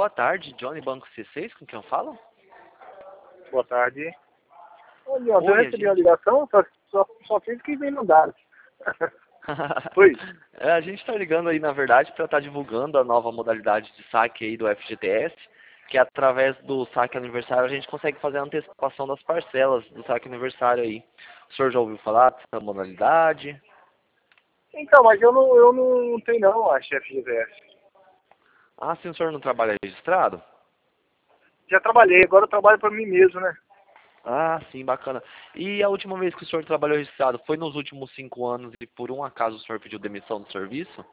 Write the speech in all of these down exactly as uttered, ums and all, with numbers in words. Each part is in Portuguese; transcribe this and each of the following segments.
boa tarde, Johnny Banco C seis, com quem eu falo? Boa tarde. Olha, eu Oi, recebi a gente. ligação, só, só, só fiz que me mandaram. Oi. É, a gente está ligando aí, na verdade, para estar divulgando a nova modalidade de saque aí do F G T S, que através do saque aniversário a gente consegue fazer a antecipação das parcelas do saque aniversário aí. O senhor já ouviu falar dessa modalidade? Então, mas eu não, eu não tenho não, acho, F G T S. Ah, sim, o senhor não trabalha registrado? Já trabalhei, agora eu trabalho para mim mesmo, né? Ah, sim, bacana. E a última vez que o senhor trabalhou registrado foi nos últimos cinco anos e por um acaso o senhor pediu demissão do serviço?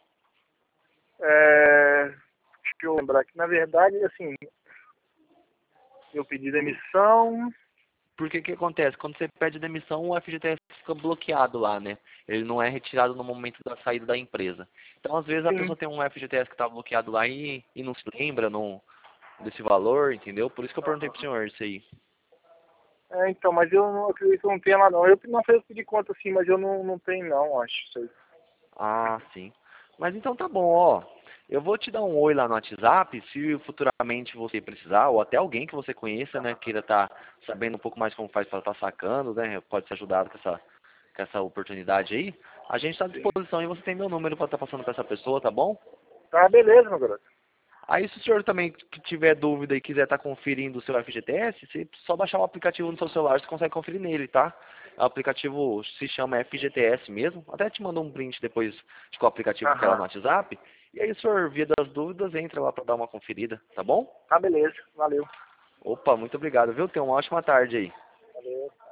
É, deixa eu lembrar aqui, na verdade, assim, eu pedi demissão. Porque o que acontece? Quando você pede demissão, o F G T S fica bloqueado lá, né? Ele não é retirado no momento da saída da empresa. Então, às vezes, a Sim. pessoa tem um F G T S que está bloqueado lá e, e não se lembra não, desse valor, entendeu? Por isso que eu perguntei pro senhor isso aí. É, então, mas eu não acredito que eu não tenha lá não. Eu não sei, eu pedi conta sim, mas eu não, não tenho não, acho isso aí. Ah, sim. Mas então tá bom, ó. Eu vou te dar um oi lá no WhatsApp, se futuramente você precisar, ou até alguém que você conheça, né, queira estar sabendo um pouco mais como faz para estar sacando, né, pode ser ajudado com essa, com essa oportunidade aí. A gente está à Sim. disposição e você tem meu número para estar passando para essa pessoa, tá bom? Tá, beleza, meu garoto. Aí se o senhor também que tiver dúvida e quiser estar conferindo o seu F G T S, você só baixar o aplicativo no seu celular, você consegue conferir nele, tá? O aplicativo se chama F G T S mesmo. Até te mandou um print depois de qual aplicativo que é lá no Aham. WhatsApp. E aí, senhor, via das dúvidas, entra lá para dar uma conferida, tá bom? Tá, beleza. Valeu. Opa, muito obrigado, viu? Tenha uma ótima tarde aí. Valeu.